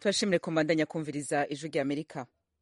turashimire ko mbandanya kumviriza ijwi rya Amerika.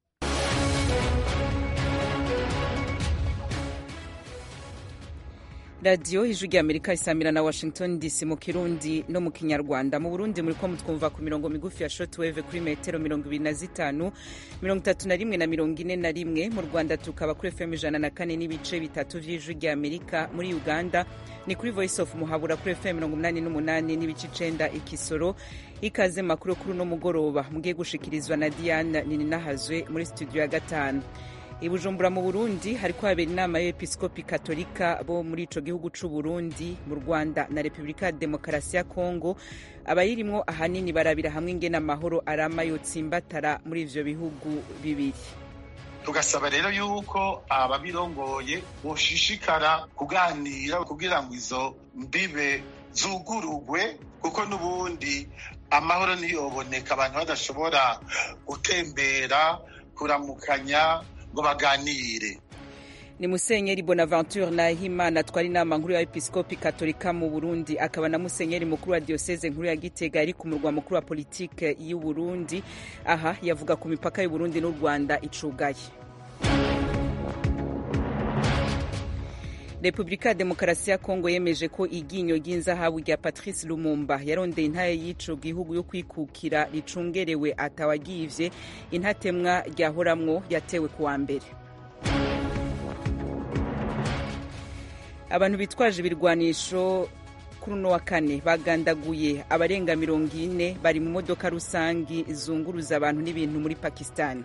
radiyo ijwi rya Amerika isamira na Washington DC mu Kirundi no mu Kinyarwanda. Mu Burundi muriko mutwumva ku mirongo migufi ya shortwave kuri metero 25, 31 na 41. Mu Rwanda tukaba kuri FM 104 n'ibice bitatu vy'ijwi rya Amerika. Muri Uganda ni kuri Voice of Muhabura kuri FM 88 n'ibice 9 Ikisoro. Ikaze makuru kuri no mugoroba mugiye gushikirizwa na Diane Nininahazwe muri studio ya 5. I Bujumbura mu Burundi hariko habera inama y'Episkopi Katolika bo muri ico gihugu c'u Burundi, mu Rwanda na Repubulika ya Demokarasi ya Kongo. Abayirimwo ahanini barabira hamwe ingene amahoro arama yotsimbatara muri ivyo bihugu bibiri. Tugasaba rero yuko ababirongoye boshishikara kuganira kugira ngo izo mbibe zugurugwe, kuko n'ubundi amahoro ntiyoboneka abantu badashobora gutembera, kuramukanya ngo baganire. Ni Musenyeri Bonaventure Nahimana twari inama nkuru ya Episkopi Katolika mu Burundi, akaba na Musenyeri mukuru wa Diocese nkuru ya Gitega ari ku murwa mukuru wa politike y'u Burundi. Aha yavuga ku mipaka y'u Burundi n'u Rwanda icugaye. Repubulika ya Demokarasi ya Kongo yemeje ko iginyo ry'inzahabu rya Patrice Lumumba yarondeye intahe y'ico gihugu yo kwikukira ricungerewe atawagivye. Intatemwa ryahoramwo yatewe kuwa mbere. Abantu bitwaje ibirwanisho kuri uno wa kane bagandaguye abarenga 40 bari mu modoka rusangi izunguruza abantu n'ibintu muri Pakistan.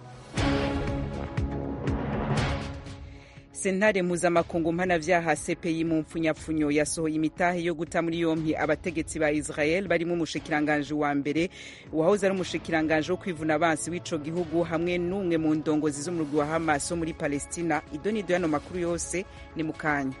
Sentare mpuzamakungu mpanavyaha CPI mu mpfunyapfunyo yasohoye imitahe yo guta muri yompi abategetsi ba Israel barimo umushikiranganje wa mbere wahoze ari umushikiranganje wo kwivuna abansi w'ico gihugu hamwe n'umwe mu ndongozi z'umurwi wa Hamas muri Palestina. Idonido yano makuru yose ni mukanya.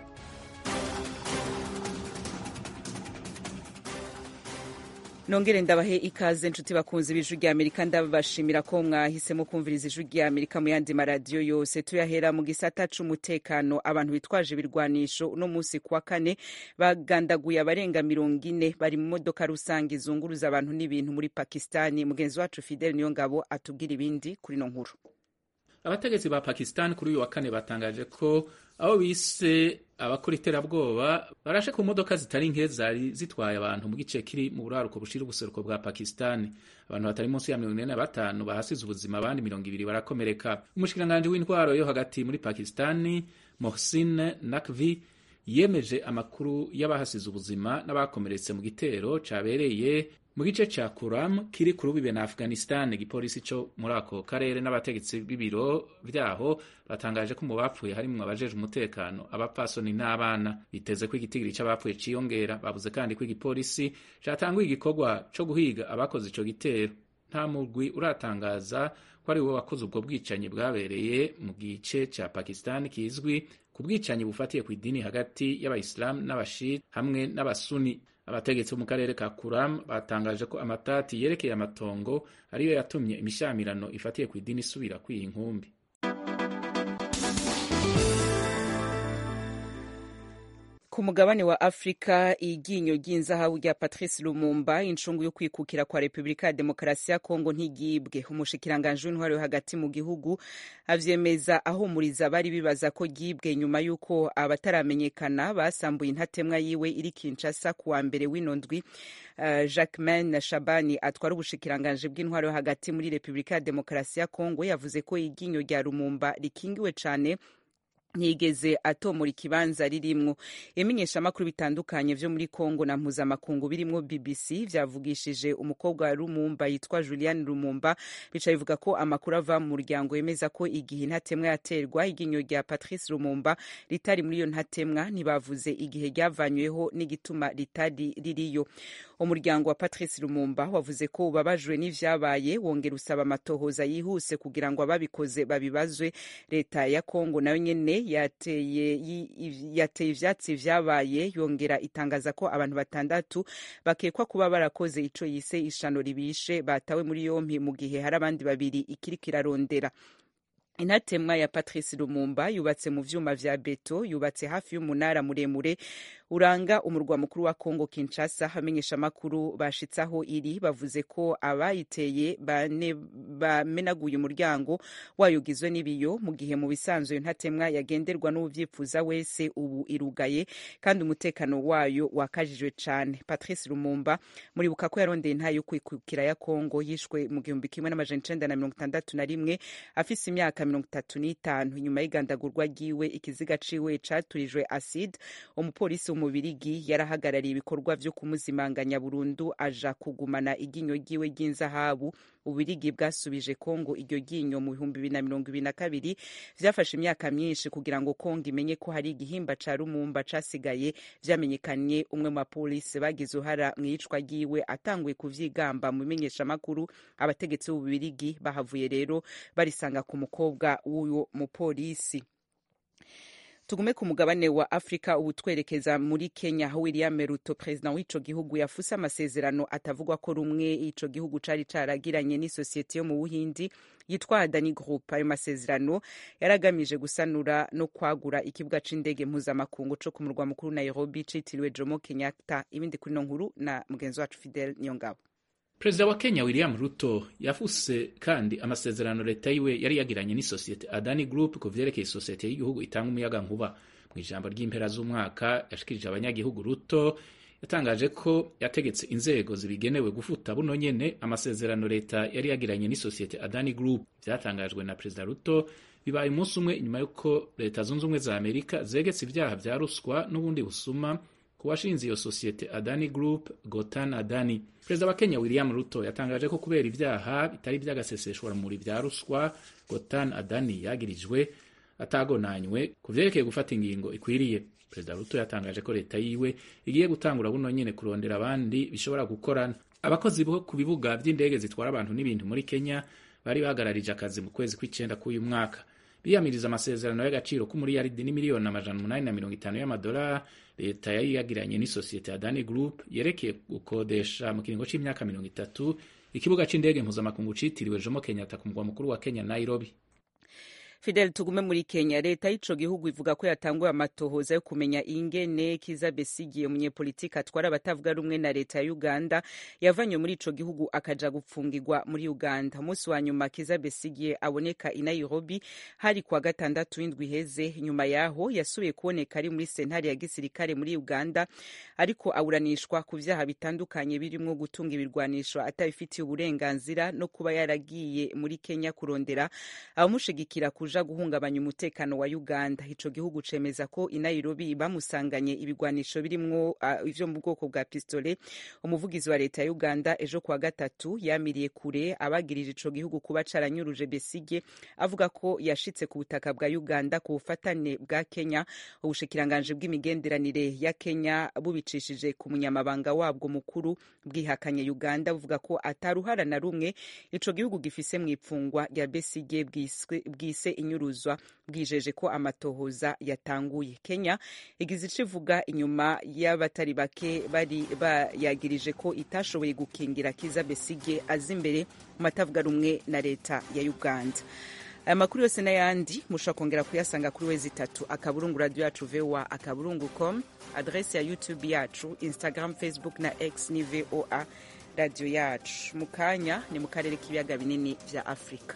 Nongere ndabahe ikaze nshuti bakunzi b'ijwi rya Amerika, ndabashimira ko mwahisemo kumviriza ijwi rya Amerika mu yandi maradiyo yose. Tuyahera mu gisata c'umutekano. Abantu bitwaje ibirwanisho uno musi kuwa kane bagandaguye abarenga 40 bari mu modoka rusange izunguruza abantu n'ibintu muri Pakistani. Mugenzi wacu Fidel Niyongabo atubwira ibindi kuri no nkuru. Abategetsi ba Pakistan kuri uyu wa kane batangaje ko abo bise abakora iterabwoba barashe ku modoka zitari nke zari zitwaye abantu mu gice kiri mu buraruko bushira ubuseruko bwa Pakistan. Abantu batari munsi ya 45 bahasize ubuzima, abandi 200 barakomereka. Umushikiranganje w'intwaro yo hagati muri Pakistan Mohsin Naqvi yemeje amakuru y'abahasize ubuzima n'abakomeretse mu gitero cabereye mu gice ca Kuram kiri ku rubibe na Afghanistan. Igipolisi co muri ako karere n'abategetsi b'ibiro vyaho batangaje ko mu bapfuye harimwo abajeje umutekano, abapfasoni n'abana. Biteze ko igitigiri c'abapfuye ciyongera. Bavuze kandi ko igipolisi catanguye igikorwa co guhiga abakoze ico gitero. Nta murwi uratangaza ko ari we wakoze ubwo bwicanyi bwabereye mu gice ca Pakistan kizwi ku bwicanyi bufatiye ku idini hagati y'Abayisilamu n'Abashite hamwe n'Abasuni. Abategetsi bo mu karere ka Kuram batangaje ko amatati yerekeye amatongo ariyo yatumye imishamirano ifatiye ku idini isubira kwiha inkumbi. Ku mugabane wa Afrika, iginyo ry'inzahabu rya Patrice Lumumba, incungu yo kwikukira kwa Repubulika ya Demokarasi ya Kongo ntigibwe. Umushikiranganje w'intwaro yo hagati mu gihugu avyemeza ahumuriza bari bibaza ko gibwe nyuma yuko abataramenyekana basambuye intatemwa yiwe iri Kinshasa kuwa mbere w'inondwi. Jacquemain Shabani atwara ubushikiranganje bw'intwaro yo hagati muri Repubulika ya Demokarasi ya Kongo yavuze ko iginyo rya Lumumba rikingiwe cane, ntiyigeze atomora ikibanza ririmwo. Imenyesha amakuru bitandukanye vyo muri Kongo na mpuzamakungu birimwo BBC vyavugishije umukobwa wa Lumumba yitwa Julian Lumumba, bica bivuga ko amakuru ava mu muryango yemeza ko igihe intatemwa yaterwa iginyo rya Patrice Lumumba ritari muri iyo ntatemwa. Ntibavuze igihe ryavanyweho n'igituma ritari ririyo. Umuryango wa Patrice Lumumba wavuze ko ubabajwe n'ivyabaye, wongera usaba amatohoza yihuse kugira ngo ababikoze babibazwe. Leta ya Kongo nayo nyene yateye ivyatsi vyabaye, yongera itangaza ko abantu 6 bakekwa kuba barakoze ico yise ishano ribishe batawe muri yompi, mu gihe hari abandi 2 ikiriko irarondera. Intatemwa ya Patrice Lumumba yubatse mu vyuma vya beto, yubatse hafi y'umunara muremure uranga umurwa mukuru wa Kongo Kinshasa. Hamenyesha makuru bashitsaho iri bavuze ko abayiteye bamenaguye umuryango wayo ugizwe n'ibiyo, mu gihe mu bisanzwe ntatemwa yagenderwa n'uvyifuza wese ubu irugaye kandi umutekano wayo wakajijwe cane. Patrice Lumumba muribuka ko yarondeye intayo yo kwikukira ya Kongo, yishwe mu 1961 afise imyaka 35. Nyuma y'igandagurwa ryiwe ikiziga ciwe caturijwe acide. Umupolisi w'umubirigi yarahagarariye ibikorwa vyo kumuzimanganya burundu aja kugumana iginyo ryiwe ry'inzahabu. Ubirigi bwasubije Kongo iryo ginyo mu 2022. Vyafashe imyaka myinshi kugira ngo Kongo imenye ko hari igihimba ca Lumumba casigaye. Vyamenyekanye umwe mu bapolisi bagize uruhara mu iyicwa ryiwe atanguye kuvyigamba mu menyesha makuru. Abategetsi b'Ububirigi bahavuye rero barisanga ku mukobwa w'uyo mupolisi. Tugume ku mugabane wa Afrika ubu twerekeza muri Kenya, aho William Ruto president w'ico gihugu yafuse amasezerano atavugwa ko rumwe ico gihugu cari caragiranye n'isosiyete yo mu Buhindi yitwa Adani Group. Ayo masezerano yaragamije gusanura no kwagura ikibuga c'indege mpuzamakungu co ku murwa mukuru Nairobi citiriwe Jomo Kenyatta. Ibindi kuri no nkuru na mugenzi wacu Fidel Nyongabo. Perezida wa Kenya William Ruto yafuse kandi amasezerano leta yiwe yari yagiranye n'isosiyete Adani Group ku vyerekeye isosiyete y'igihugu itanga umuyaga nkuba. Mu ijambo ry'impera z'umwaka yashikirije abanyagihugu, Ruto yatangaje ko yategetse inzego zibigenewe gufuta buno nyene amasezerano leta yari yagiranye n'isosiyete Adani Group. Vyatangajwe na Perezida Ruto bibaye umunsi umwe inyuma yuko leta zunze ubumwe za Amerika zegetse ivyaha vya ruswa n'ubundi busuma kuwashinze iyo sosiyete Adani Group, Gotan Adani. Perezida wa Kenya William Ruto yatangaje ko kubera ivyaha bitari vyagaseseshwa muri vya ruswa Gotan Adani yagirijwe atagonanywe kuvyerekeye gufata ingingo ikwiriye. Perezida Ruto yatangaje ko leta yiwe igiye gutangura buno nyene kurondera abandi bishobora gukorana. Abakozi bo ku bibuga vy'indege zitwara abantu n'ibintu muri Kenya bari bahagararije akazi mu kwezi kw'icenda k'uyu mwaka. Biyamiriza amasezerano y'agaciro k'umuriyaridi n'imiliyoni $850 y'amadolari leta yari yagiranye n'isosiyete Adani Group yerekeye gukodesha mu kiringo c'imyaka 30 ikibuga c'indege mpuzamakungu citiriwe Jomo Kenyatta ku mugwa mukuru wa Kenya Nairobi. Fidel, tugume muri Kenya. Leta y'ico gihugu ivuga ko yatanguye amatohoza yo kumenya ingene Kizza Besigye, umunyepolitiki atwara abatavuga rumwe na leta ya Uganda, yavanywe muri ico gihugu akaja gupfungirwa muri Uganda. Umunsi wa nyuma Kizza Besigye aboneka i Nairobi hari kwa gatandatu w'indwi iheze. Nyuma yaho yasubiye kuboneka ari muri sentare ya gisirikare muri Uganda, ariko aburanishwa ku vyaha bitandukanye birimwo gutunga ibirwanisho atabifitiye uburenganzira no kuba yaragiye muri Kenya kurondera abamushigikira kuja guhungabanya umutekano wa Uganda. Ico gihugu cemeza ko i Nairobi bamusanganye ibigwanisho birimwo ivyo mu bwoko bwa pistole. Umuvugizi wa leta ya Uganda ejo kwa gatatu yamiriye kure abagirije ico gihugu kuba caranyuruje Besigye, avuga ko yashitse ku butaka bwa Uganda ku bufatane bwa Kenya. Ubushikiranganje bw'imigenderanire ya Kenya bubicishije ku munyamabanga wabwo mukuru bwihakanye Uganda, buvuga ko ataruhara na rumwe ico gihugu gifise mu ipfungwa rya Besigye bwise inyuruzwa, bwijeje ko amatohoza yatanguye. Kenya igize icivuga inyuma y'abatari bake bari bayagirije ko itashoboye gukingira Kizza Besigye aza imbere mu matavuga rumwe na leta ya Uganda. Aya makuru yose n'ayandi mushobora kongera kuyasanga kuri wezi3 akaburungu radio yacu voa.com, adresse ya YouTube yacu, Instagram, Facebook na X ni VOA radio yacu. Mukanya ni mu karere k'ibiyaga binini vya Afrika.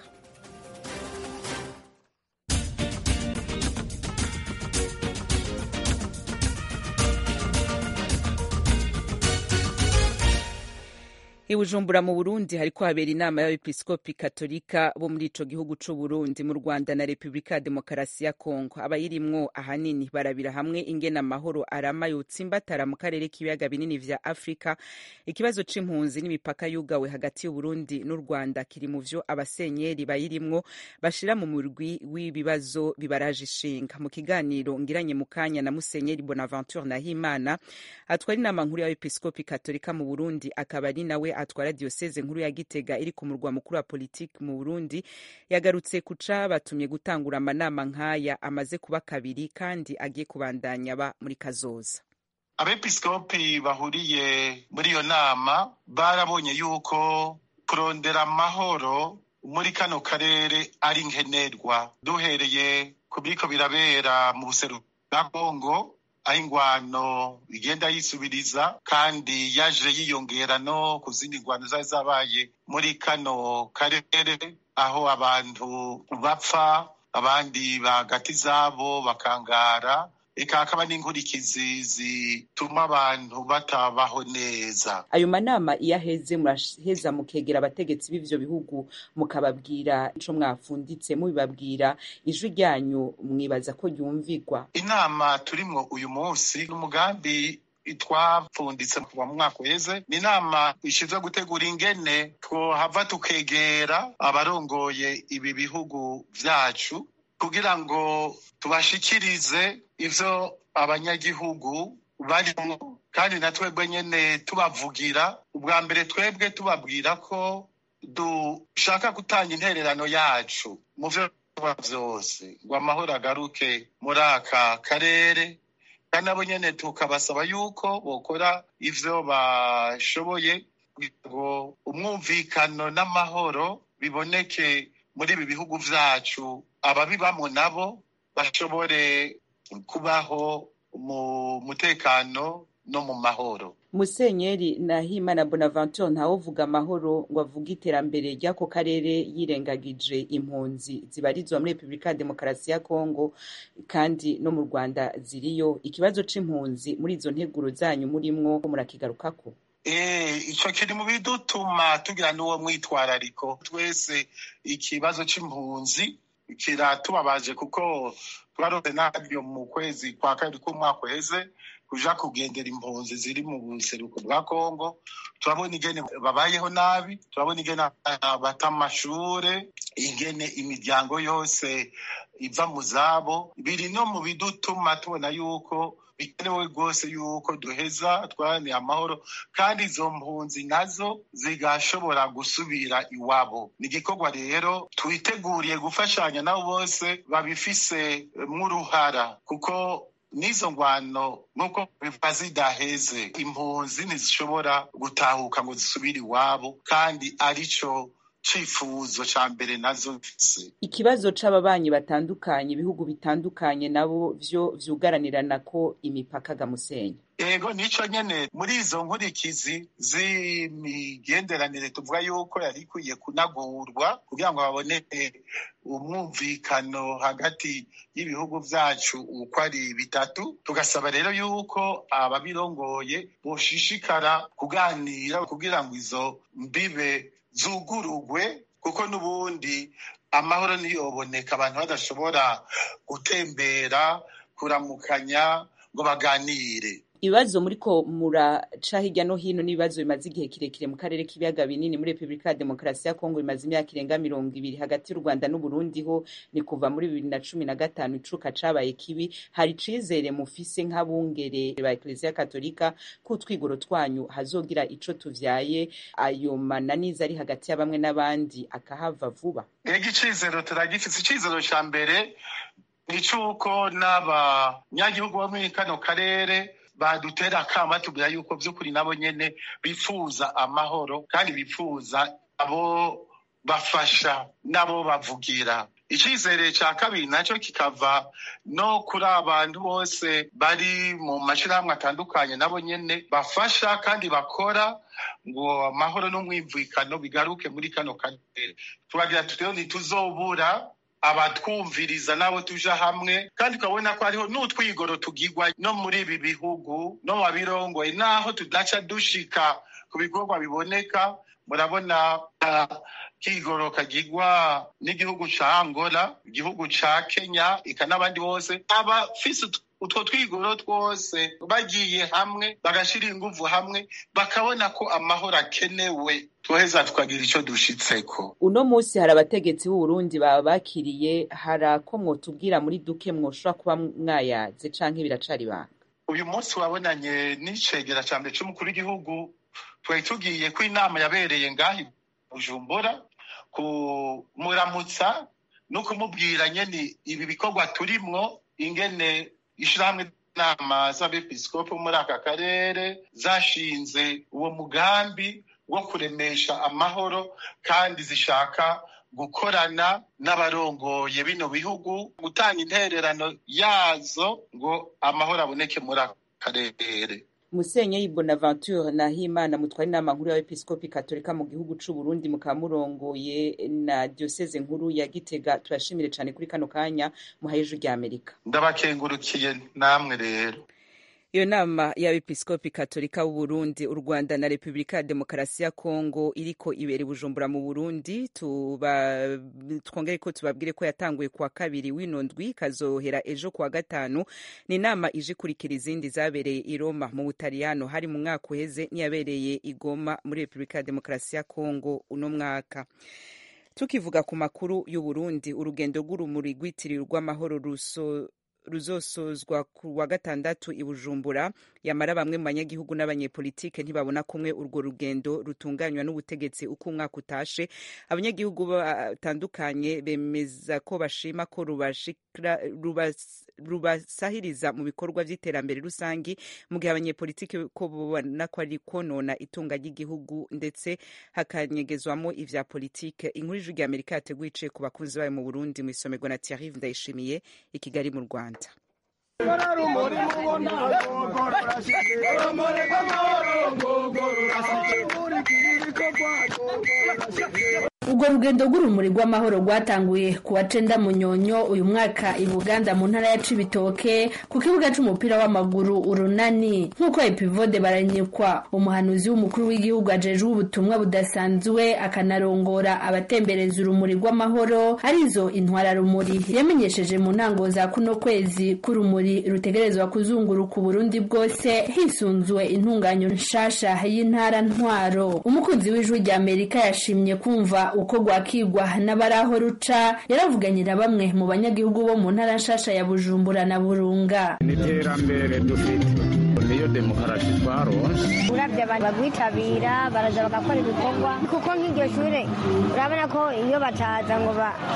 I Bujumbura mu Burundi hariko habera inama y'abepiskopi katolika bo muri ico gihugu c'u Burundi, mu Rwanda na Republika ya Demokarasi ya Kongo. Abayirimwo ahanini barabira hamwe ingene amahoro arama yotsimbatara mu karere k'ibiyaga binini vya Afrika. Ikibazo c'impunzi n'imipaka yugawe hagati y'u Burundi n'u Rwanda kiri mu vyo abasenyeri bayirimwo bashira mu murwi w'ibibazo bibaraje ishinga. Mu kiganiro ngiranye mu kanya na Musenyeri Bonaventure Nahimana atwara inama nkuru y'abepiskopi katolika mu Burundi, akaba ari nawe atwara diocese nkuru ya Gitega iri ku murwa mukuru wa politiki mu Burundi, yagarutse kuca batumye gutangura amanama nk'aya amaze kuba kabiri kandi agiye kubandanya ba muri kazoza. Abepiskopi bahuriye muri iyo nama barabonye yuko kurondera amahoro muri kano karere ari nkenerwa, duhereye ku biriko birabera mu buseruko bwa Kongo, aho ingwano igenda yisubiriza kandi yaje yiyongera no ku zindi ngwano zari zabaye muri kano karere, aho abantu bapfa abandi bagati zabo bakangara, eka hakaba n'inkurikizi zituma abantu batabaho neza. Ayo manama iyo aheze muraheza mukegera abategetsi b'ivyo bihugu mukababwira ico mwafunditse, mubibabwira ijwi ryanyu mwibaza ko ryumvigwa? Inama turimwo uyu munsi n'umugambi twapfunditse kuva mu mwaka uheze, ni inama ishinzwe gutegura ingene twohava tukegera abarongoye ibi bihugu vyacu kugira ngo tubashikirize ivyo abanyagihugu barimo, kandi na twebwe nyene tubavugira. Ubwa mbere twebwe tubabwira ko dushaka gutanga intererano yacu mu vyo vyose ngo amahoro agaruke muri aka karere, kandi nabo nyene tukabasaba yuko bokora ivyo bashoboye kugira ngo umwumvikano n'amahoro biboneke muri ibi bihugu vyacu, ababibamwo nabo bashobore kubaho mu mutekano no mu mahoro. Musenyeri Nahimana Bonaventure ntawovuga amahoro ngo avuge iterambere ry'ako karere yirengagije impunzi zibarizwa muri Repubulika ya Demokarasi ya Kongo kandi no mu Rwanda ziriyo. Ikibazo c'impunzi muri izo nteguro zanyu murimwo murakigarukako? Ico kiri mu bidutuma tugira n'uwo mwitwarariko. Twese ikibazo c'impunzi kiratubabaje kuko twaronse naryo mu kwezi kwa kabiri k'umwaka uheze kuja kugendera impunzi ziri mu buseruko bwa Kongo. Turabona ingene babayeho nabi, turabona ingene bata amashure, ingene imiryango yose iva mu zabo. Biri no mu bidutuma tubona yuko bikenewe rwose yuko duheza twaraniye amahoro kandi izo mpunzi nazo zigashobora gusubira iwabo. Ni igikorwa rero twiteguriye gufashanya nabo bose babifise mw'uruhara, kuko n'izo ngwano nk'uko biva zidaheze, impunzi ntizishobora gutahuka ngo zisubire iwabo, kandi arico cifuzo ca mbere nazo mfise. Ikibazo c'ababanyi batandukanye, ibihugu bitandukanye nabo vyo vyugaranirana ko imipaka ga Musenyi? Ego nico nyene muri izo nkurikizi z'imigenderanire tuvuga yuko yari ikwiye kunagurwa kugira ngo haboneke umwumvikano hagati y'ibihugu vyacu uko ari bitatu. Tugasaba rero yuko ababirongoye boshishikara kuganira kugira ngo izo mbibe zugurugwe, kuko n'ubundi amahoro niyoboneka abantu badashobora gutembera kuramukanya ngo baganire. Ibibazo muriko muraca hirya no hino n'ibibazo bimaze igihe kirekire mu karere k'ibiyaga binini muri Repubulika ya Demokarasi ya Kongo, bimaze imyaka irenga 20 hagati y'u Rwanda n'u Burundi. Ho ni kuva muri 2015 icuka cabaye kibi. Hari icizere mufise nk'abungere ba Eklezia Katolika ko utwigoro twanyu hazogira ico tuvyaye, ayo mananiza ari hagati ya bamwe n'abandi akahava vuba? Ego icizero turagifise. Icizero ca mbere ni cuko n'abanyagihugu bo muri kano karere badutera akama tubwira yuko vy'ukuri nabo nyene bifuza amahoro kandi bifuza abo bafasha nabo bavugira. Icizere ca kabiri naco kikava no kuri abantu bose bari mu mashirahamwe atandukanye nabo nyene bafasha kandi bakora ngo amahoro n'umwimvikano bigaruke muri kano karere. Turagira tutero ntituzobura abatwumviriza nabo tuja hamwe, kandi ukabona ko hariho n'utwigoro tugirwa no muri ibi bihugu no wabirongoye, naho tudaca dushika ku bikorwa biboneka. Murabona kigoro kagirwa n'igihugu ca Angola, igihugu ca Kenya, eka n'abandi bose abafise utwo twigoro twose bagiye hamwe bagashira inguvu hamwe bakabona ko amahoro akenewe, tuheza tukagira ico dushitseko. Uno musi hari abategetsi b'u Burundi babakiriye, harako mwotubwira muri duke mwoshobora kuba mwayaze canke biracari banga? Uyu munsi wabonanye n'icegera ca mbere c'umukuru w'igihugu, twari tugiye ko inama yabereye ngahi Bujumbura kumuramutsa no kumubwira nyene ibi bikorwa turimwo, ingene ishirahamwe inama z'abepiskopi muri aka karere zashinze uwo mugambi wo kuremesha amahoro kandi zishaka gukorana n'abarongoye bino bihugu gutanga intererano yazo ngo amahoro aboneke muri akarere. Musenyeri Bonaventure Nahimana mutwari inama nkuru y'abepiskopi katolika mu gihugu c'u Burundi mukamurongoye na diocese nkuru ya Gitega, turashimire cyane kuri kano kanya muhaye ijwi rya Amerika. Ndabakengurukiye namwe rero. Iyo nama y'abepiskopi katolika b'u Burundi, u Rwanda na Repubulika ya Demokarasi ya Kongo iriko ibera Bujumbura mu Burundi, twongere ko tubabwire ko yatanguye kuwa kabiri w'ino ndwi kazohera ejo kuwa gatanu. Ni inama ije kurikira izindi zabereye i Roma mu Butaliyano hari mu mwaka uheze niyabereye i Goma muri Repubulika ya Demokarasi ya Kongo uno mwaka. Tukivuga ku makuru y'u Burundi, urugendo rw'urumuri rwitiriwe rw'amahoro ruzosozwa ku wa gatandatu i Bujumbura, yamara bamwe mu banyagihugu n'abanyepolitike ntibabona kumwe urwo rugendo rutunganywa n'ubutegetsi uko umwaka utashe. Abanyagihugu batandukanye bemeza ko bashima ko rubasahiriza mu bikorwa vy'iterambere rusangi, mu gihe abanyepolitike ko babona ko ari konona itunga ry'igihugu ndetse hakanyegezwamo ivya politike. Inkuru y'ijwi rya Amerika yateguye iciye ku bakunzi bayo mu Burundi mu isomerwa na Thierry Ndayishimiye i Kigali mu Rwanda. Urwo rugendo rw'urumuri rw'amahoro rwatanguye kuwa 9 Munyonyo uyu mwaka i Buganda mu ntara ya Cibitoke ku kibuga c'umupira w'amaguru Urunani. Nk'uko Epivode Baranyikwa, umuhanuzi w'umukuru w'igihugu ajejwe ubutumwa budasanzwe akanarongora abatembereza urumuri rw'amahoro arizo intwara rumuri, yamenyesheje mu ntango za kuno kwezi k'urumuri rutegerezwa kuzunguruka Burundi bwose hisunzwe intunganyo nshasha y'intara ntwaro. Umukunzi w'ijwi rya Amerika yashimye kumva uko gwakigwa n'abaraho ruca, yaravuganye na bamwe mu banyagihugu bo mu ntara nshasha ya Bujumbura na Burunga. Niterambere dufite niyo demokarasi twaronse, uravye abantu bagwitabira baraza bagakora ibikorwa, kuko nk'iryo shure urabona ko iyo bataza ngo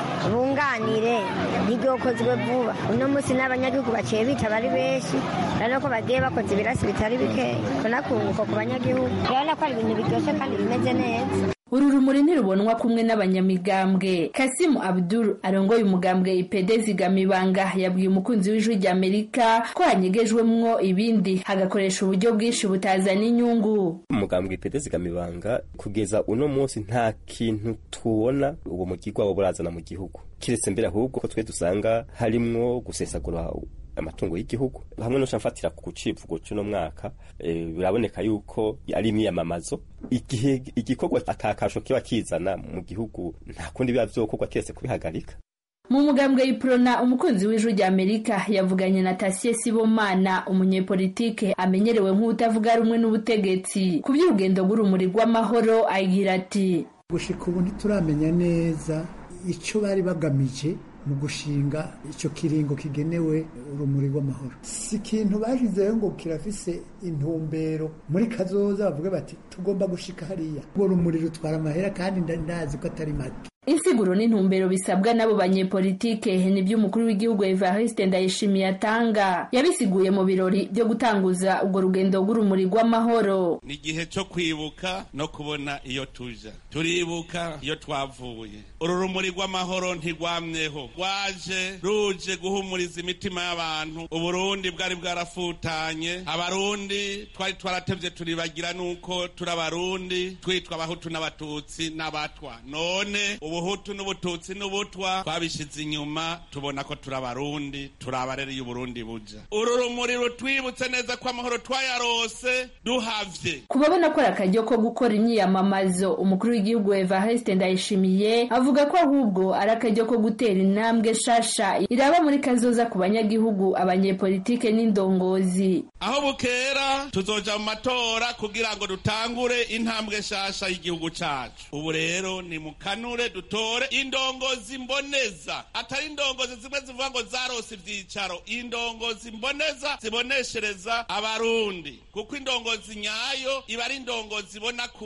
bunganire ntiryokozwe vuba. Uno musi n'abanyagihugu baciye bita bari benshi, urabona ko bagiye bakoze ibirasi bitari bikeya, kunakunguko ku banyagihugu, urabona ko ari ibintu biryoshe kandi bimeze neza. Uru rumuri ntirubonwa kumwe n'abanyamigambwe. Kasimu Abdul arongoye umugambwe IPD Zigamibanga yabwiye umukunzi w'ijwi rya Amerika ko hanyegejwemwo ibindi hagakoresha uburyo bwinshi butazana inyungu. Umugambwe IPD Zigamibanga kugeza uno munsi nta kintu tubona uwo mugirwa wo burazana mu gihugu, kiretse mbere ahubwo ko twe dusanga harimwo gusesagura amatungo y'igihugu. Hamwe no shamfatira ku civugo cy'uno mwaka biraboneka yuko ari imyamamazo, igihe igikorwa atakasho kiba kizana mu gihugu nta kundi biba vyokorwa kiretse kubihagarika. Mu mugambwe Iprona, umukunzi w'ijwi rya Amerika yavuganye na Tasie Sibomana, umunyepolitike amenyerewe nk'utavuga rumwe n'ubutegetsi ku by'urugendo rw'urumuri rw'amahoro. Agira ati, gushika ubu ntituramenya neza ico bari bagamije mu gushinga ico kiringo kigenewe urumuri rw'amahoro. Si ikintu bashizeho ngo kirafise intumbero muri kazoza bavuga bati tugomba gushika hariya. Urwo rumuri rutwara amahera kandi ndazi ko atari make. Insiguro n'intumbero bisabwa nabo banyepolitike nibyo umukuru w'igihugu Evariste Ndayishimiye atanga. Yabisiguye mu birori byo gutanguza urwo rugendo rw'urumuri rw'amahoro. Ni gihe cyo kwibuka no kubona iyo tuja, turibuka iyo twavuye. Uru rumuri rw'amahoro ntigwamyeho, ruje guhumuriza imitima y'abantu. Uburundi bwari bwarafutanye, abarundi twari twaratevye turibagira nuko turabarundi twitwa abahutu n'abatutsi n'abatwa. None ubuhutu n'ubututsi n'ubutwa twabishize inyuma, tubona ko turabarundi, turabarereye Uburundi buja. Uru rumuri rutwibutse neza ko amahoro twayarose duhavye. Kubabona ko akaryo ko gukora imyiyamamazo, umukuru w'igihugu Evariste Ndayishimiye avuga ko ahubwo ari akaryo ko gutera intambwe shasha iraba muri kazoza ku banyagihugu, abanyepolitike n'indongozi. Aho bukera tuzoja mu matora kugira ngo dutangure intambwe shasha y'igihugu cacu. Ubu rero ni mukanure dutore indongozi mboneza, atari indongozi zimwe zivuga ngo zarose ivyicaro, indongozi mboneza ziboneshereza abarundi, kuko indongozi nyayo iba ari indongozi ibona kure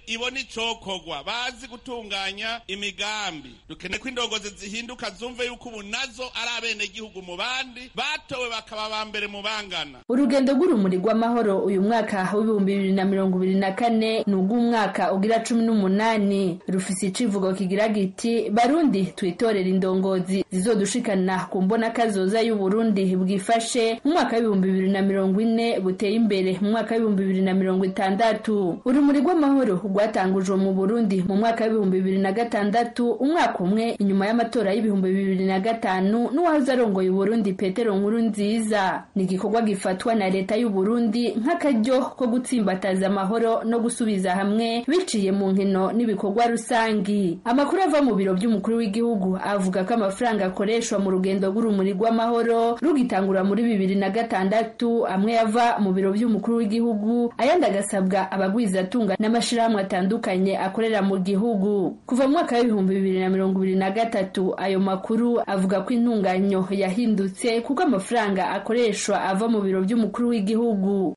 ibona icokorwa, bazi gutunganya imigambi. Dukeneye ko indongozi zihinduka zumve yuko ubu nazo ari abenegihugu mu bandi, batowe bakaba ba mbere mu bangana. Urugendo rw'urumuri rw'amahoro uyu mwaka w'2024 ni ugw'umwaka ugira 18 rufise icivugo kigira giti Barundi twitorera indongozi zizodushikana ku mbona kazoza y'u Burundi bwifashe mu mwaka w'2040 buteye imbere mu mwaka w'2060. Urumuri rw'amahoro rwatangujwe mu Burundi mu mwaka w'2006, umwaka umwe inyuma y'amatora y'2005 n'uwahoze arongoye Burundi Petero Nkurunziza. Ni igikorwa gifatwa na leta y'u Burundi nk'akaryo ko gutsimbataza amahoro no gusubiza hamwe biciye mu nkino n'ibikorwa rusangi. Amakuru ava mu biro by'umukuru w'igihugu avuga ko amafaranga akoreshwa mu rugendo rw'urumuri rw'amahoro rugitangura muri 2006 amwe yava mu biro by'umukuru w'igihugu, ayandi agasabwa abagwizatunga n'amashirahamwe atandukanye akorera mu gihugu. Kuva mu mwaka w'2023 ayo makuru avuga ko intunganyo yahindutse kuko amafaranga akoreshwa ava mu biro by'umukuru w'igihugu.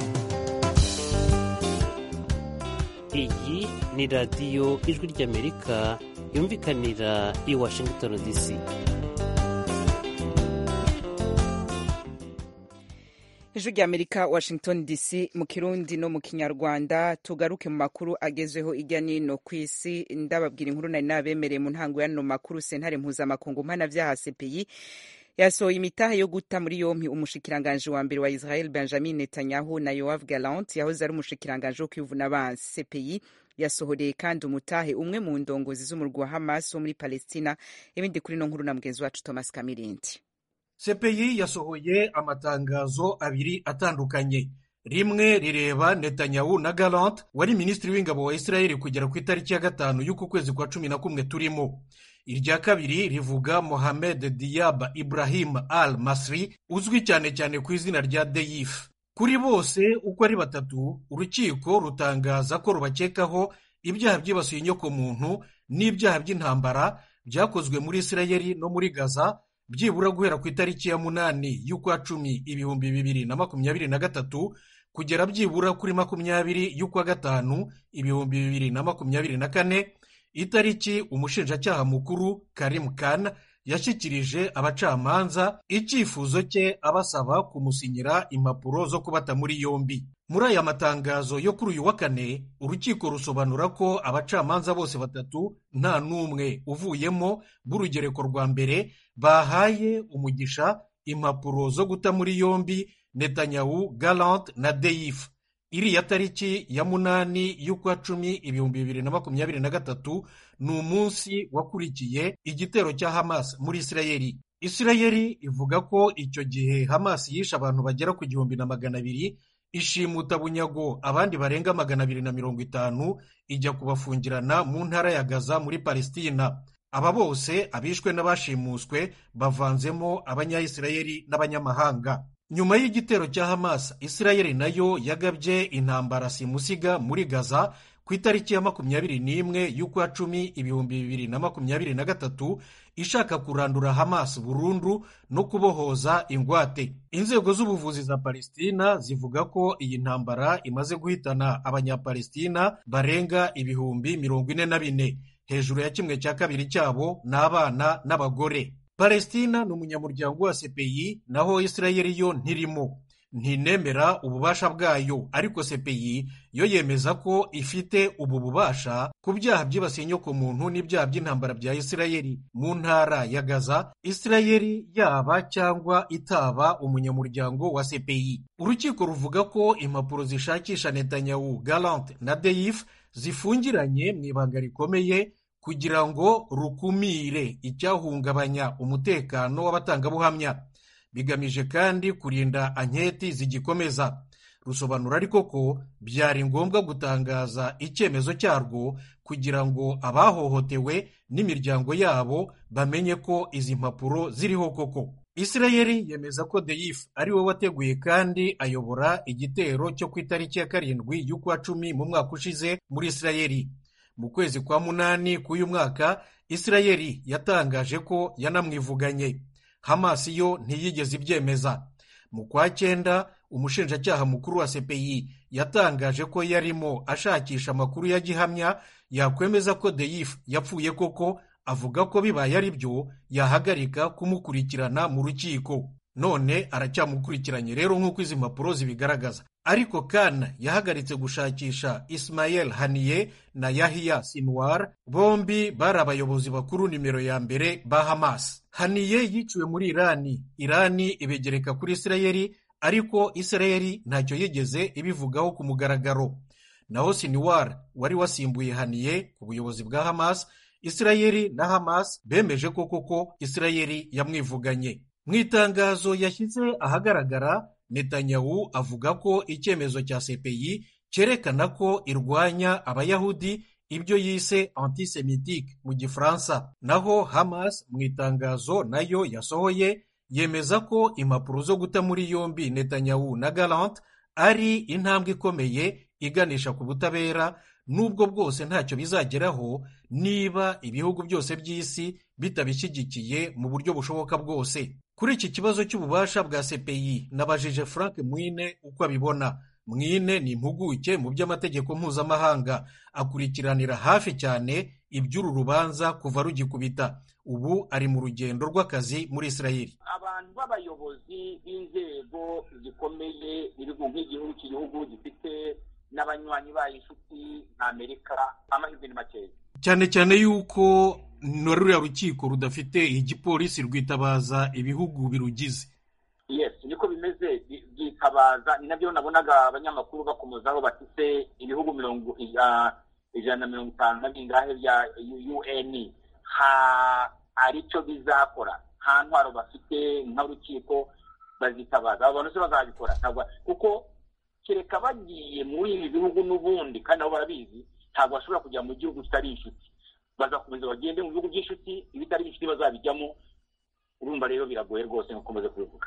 Iyi ni radiyo Ijwi ry'Amerika yumvikanira i Washington DC. Ijwi ry'Amerika Washington DC mu Kirundi no mu Kinyarwanda. Tugaruke mu makuru agezweho irya nino kw'isi. Ndababwira inkuru nari nabemereye mu ntango y'ano makuru. Sentare mpuzamakungu mpanavyaha CPI yasohoye imitahe yo guta muri yompi umushikiranganje wa mbere wa Israel Benjamin Netanyahu na Yoav Gallant yahoze ari umushikiranganje wo kwivuna abansi. CPI yasohoreye kandi umutahe umwe mu ndongozi z'umurwi wa Hamas wo muri Palestina. Ibindi kuri no nkuru na mugenzi wacu Thomas Kamirindi. CPI yasohoye amatangazo abiri atandukanye. Rimwe rireba Netanyahu na Gallant wari minisitiri w'ingabo wa Israel kugera ku itariki ya 5 y'uku kwezi kwa 11 turimo. Irya kabiri rivuga Mohamed Diab Ibrahim al-Masri uzwi cyane cyane ku izina rya Deif. Kuri bose uko ari batatu, urukiko rutangaza ko rubakekaho ibyaha byibasiye inyoko muntu n'ibyaha by'intambara byakozwe muri Israel no muri Gaza byibura guhera ku itariki ya 8 y'ukwa 10 2023 kugera byibura kuri 20 y'ukwa 5 2024, itariki umushinjacyaha mukuru Karim Khan yashyikirije abacamanza icyifuzo cye abasaba kumusinyira impapuro zo kubata muri yombi. Muri aya matangazo yo kuri uyu wa kane, urukiko rusobanura ko abacamanza bose batatu nta n'umwe uvuyemo b'urugereko rwa mbere bahaye umugisha impapuro zo guta muri yombi Netanyahu, Gallant na Deif. Iriya tariki ya 8 y'ukwa 10 2023 ni umunsi wakurikiye igitero cya Hamas muri Israeli. Israeli ivuga ko icyo gihe Hamas yishe abantu bagera ku 200,200, ishimuta bunyago abandi barenga 250, ijya kubafungirana mu ntara ya Gaza muri Palestina. Aba bose abishwe n'abashimuswe bavanzemo abanya-Israeli n'abanyamahanga. Nyuma y'igitero cya Hamas, Israeli nayo yagabye intambara simusiga muri Gaza ku itariki ya 21 y'ukwa 10 2023 ishaka kurandura Hamas burundu no kubohoza ingwate. Inzego z'ubuvuzi za Palestina zivuga ko iyi ntambara imaze guhitana abanyapalestina barenga 44,000, hejuru ya 1/2 cyabo n'abana n'abagore. Palestina ni umunyamuryango wa CPI, naho Israeli yo ntirimo. Ntinemera ububasha bwayo, ariko CPI yo yemeza ko ifite ubu bubasha ku byaha byibasiye inyoko muntu n'ibyaha by'intambara bya Israeli mu ntara ya Gaza, Israeli yaba cyangwa itaba umunyamuryango wa CPI. Urukiko ruvuga ko impapuro zishakisha Netanyahu, Gallant na Deif zifungiranye mu ibanga rikomeye kugira ngo rukumire icyahungabanya umutekano w'abatangabuhamya. Bigamije kandi kurinda anketi zigikomeza. Rusobanura ariko ko byari ngombwa gutangaza icyemezo cyarwo kugira ngo abahohotewe n'imiryango yabo bamenye ko izi mpapuro ziriho koko. Israeli yemeza ko Deif ari we wateguye kandi ayobora igitero cyo ku itariki ya 7 y'ukwa 10 mu mwaka ushize muri Israeli. Mu kwezi kwa 8 k'uyu mwaka, Israeli yatangaje ko yanamwivuganye. Hamas yo ntiyigeze ibyemeza. mu kwa cyenda umushinjacyaha mukuru wa CPI yatangaje ko yarimo ashakisha amakuru ya gihamya yakwemeza ko Deif yapfuye koko, avuga ko bibaye ari byo yahagarika kumukurikirana mu rukiko. None aracyamukurikiranye rero nk'uko izi mpapuro zibigaragaza. Ariko Khan yahagaritse gushakisha Ismail Haniyeh na Yahya Sinwar, bombi bari abayobozi bakuru nimero ya mbere ba Hamas. Haniyeh yiciwe muri Irani ibegereka kuri Isirayeli, ariko Isirayeli ntacyo yigeze ibivugaho ku mugaragaro. Naho Sinwar wari wasimbuye Haniyeh ku buyobozi bwa Hamas, Isirayeli na Hamas bemeje ko Isirayeli yamwivuganye. Mu itangazo yashyize ahagaragara, Netanyahu avuga ko icyemezo cya CPI cyerekana ko irwanya abayahudi, ibyo yise antisemitique mu gifaransa. Naho Hamas mu itangazo nayo yasohoye yemeza ko impapuro zo guta muri yombi Netanyahu na Gallant ari intambwe ikomeye iganisha ku butabera, nubwo bwose ntacyo bizageraho niba ibihugu byose by'isi bitabishyigikiye mu buryo bushoboka bwose. Kuri iki kibazo cy'ububasha bwa CPI nabajije Frank Mwine uko abibona. Mwine ni impuguke mu by'amategeko mpuzamahanga, akurikiranira hafi cyane iby'uru rubanza kuva rugikubita. Ubu ari mu rugendo rw'akazi muri Isirayeli. Abantu b'abayobozi b'inzego zikomeye nk'igihugu gifite n'abanywanyi bayo inshuti nka Amerika, amahirwe ni makeya cyane yuko ruriya rukiko rudafite igipolisi rwitabaza ibihugu birugize. Yes, niko bimeze, byitabaza. Ni nabyo nabonaga abanyamakuru bakomozaho batise ibihugu 150 bingahe bya UN aricyo bizakora. Nta ntwaro bafite nk'urukiko bazitabaza. Abantu se bazabikora ntabwo, kuko kereka bagiye muri ibi bihugu n'ubundi, kandi nabo barabizi, ntabwo bashobora kujya mu gihugu kitari inshuti. Bazakomeza bagende mu bihugu by'inshuti, ibitari inshuti bazabijyamo. Urumva rero biragoye rwose nkokomeze kubivuga.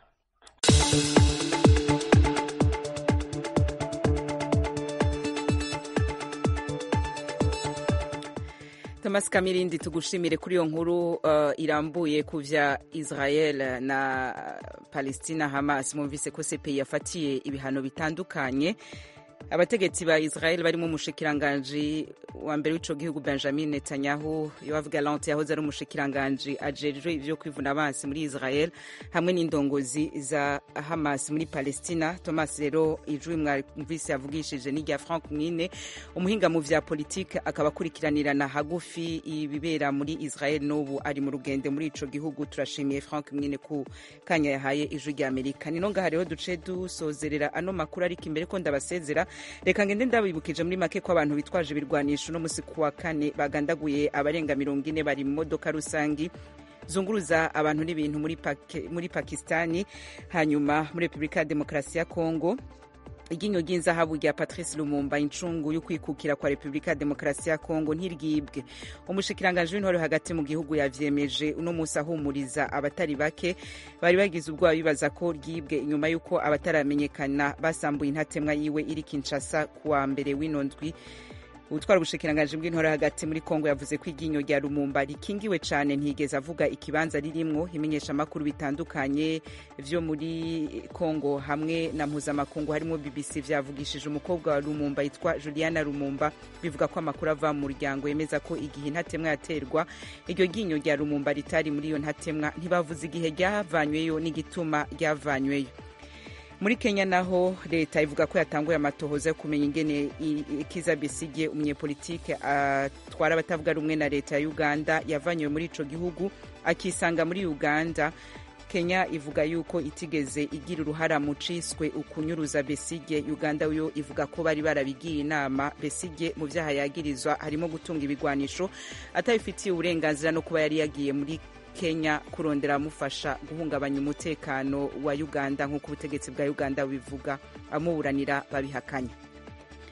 Thomas Kamirindi, tugushimire kuri iyo nkuru irambuye ku vya Israel na Palestina. Hamas mumvise ko CPI yafatiye ibihano bitandukanye abategetsi ba Israel barimo umushikiranganji wa mbere w'ico gihugu Benjamin Netanyahu, Yoav Gallant yahoze ari umushikiranganji ajejwe ivyo kwivuna abansi muri Israel, hamwe n'indongozi za Hamas muri Palestina. Thomas rero ijwi mwumvise yavugishije ni rya Frank Mwine, umuhinga mu vya politike, akaba akurikiranirana hagufi ibibera muri Israel, n'ubu ari mu rugendo muri ico gihugu. Turashimiye Frank Mwine ku kanya yahaye ijwi rya Amerika. Ni nonga hariho duce dusozerera ano makuru, ariko imbere ko ndabasezera reka ngende ndabibukije muri make ko abantu bitwaje ibirwanisho no musi kuwa kane bagandaguye abarenga 40 bari mu modoka rusangi zunguruza abantu n'ibintu muri Pakistani. Hanyuma muri Republika ya Demokarasi ya Kongo, iginyo ry'inzahabu rya Patrice Lumumba, incungu yo kwikukira kwa Republika ya Demokarasi ya Kongo, ntirwibwe. Umushikiranganje w'intore hagati mu gihugu yavyemeje uno musi ahumuriza abatari bake bari bagize ubwoba bibaza ko ryibwe, inyuma yuko abataramenyekana basambuye intatemwa yiwe iri Kinshasa kuwa mbere w'inondwi. Utwara ubushikiranganje bw'intore hagati muri Kongo yavuze ko iginyo rya Lumumba rikingiwe cane, ntigeze avuga ikibanza ririmwo. Imenyesha makuru bitandukanye vyo muri Kongo hamwe na mpuzamakungu harimo BBC vyavugishije umukobwa wa Lumumba yitwa Juliana Lumumba, bivuga ko amakuru ava mu muryango yemeza ko igihe ntatemwa yaterwa iryo ginyo rya Lumumba ritari muri iyo ntatemwa. Ntibavuze igihe ryavanyweyo n'igituma ryavanyweyo. Muri Kenya naho leta ivuga ko yatanguye amatohoza yo kumenya ingene Kizza Besigye, umunyepolitike atwara abatavuga rumwe na leta ya Uganda, yavanywe muri ico gihugu akisanga muri Uganda. Kenya ivuga yuko itigeze igira uruhara mu ciswe ukunyuruza Besigye. Uganda yo ivuga ko bari barabigiye inama. Besigye mu vyaha yagirizwa harimo gutunga ibigwanisho atabifitiye uburenganzira no kuba yari yagiye muri Kenya kurondera amufasha guhungabanya umutekano wa Uganda, nk'uko ubutegetsi bwa Uganda bivuga. Amuburanira babihakanya.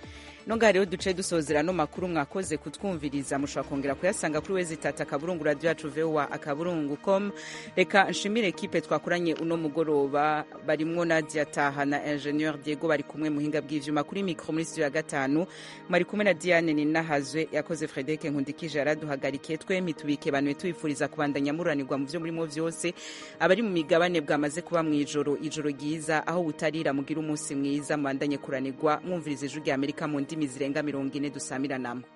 nonga rero duce dusozera no makuru mwakoze kutwumviriza mushobora kongera kuyasanga kuri wezitata akaburungu radio yacu voa akaburungu.com. Reka nshimire ekipe twakoranye uno mugoroba barimwo Nadia Taha na Ingenieur Diego bari kumwe muhinga bw'ivyuma kuri micro muri studio ya 5 mari kumwe na Diane Ninahazwe yakoze Frederic Nkundikije araduhagarikiye twemi tubike banwe twifuriza kubandanya muranirwa mu byo murimo vyose abari mu migabane bwamaze kuba mwijoro ijoro ryiza aho butarira mugira umunsi mwiza mwandanye kuranirwa mwumvirize ijwi rya Amerika mu ndimi zirenga 40 dusamirana.